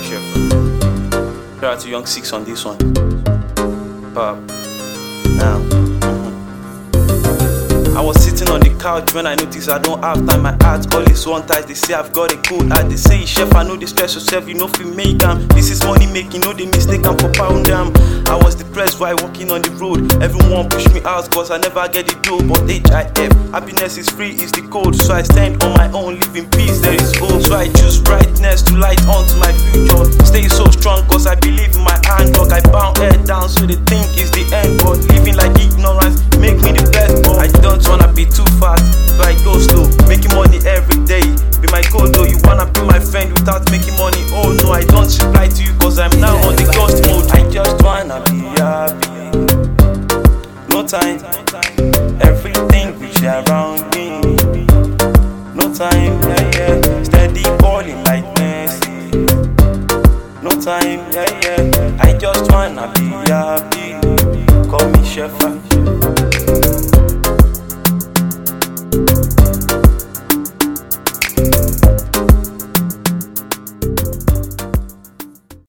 Shepherd. Shout out to Young Six on this one. Pop. Now. I was sitting on the couch when I noticed I don't have time. My heart all is one tight. They say I've got a cold heart. They say, chef, I know they stress yourself, you know if you make them. This is money making, no they mistake I'm for pound them. I was depressed while walking on the road. Everyone push me out cause I never get the dough. But HIF, happiness is free, is the code. So I stand on my own, live in peace, there is hope. So I choose brightness to light onto my future. Stay so strong cause I believe in my handwork. I bound head down so they think it's the end. But living like ignorance make me the best. But I don't wanna be too fast, so I go slow. Making money every day be my goal though. You wanna be my friend without making money? Oh no, I don't reply to you cause I'm now on the ghost mode. I just wanna be happy. No time, everything which around me. No time, yeah, yeah. Steady balling like Messi. No time, yeah, yeah. I just wanna be happy. Call me Shepherd.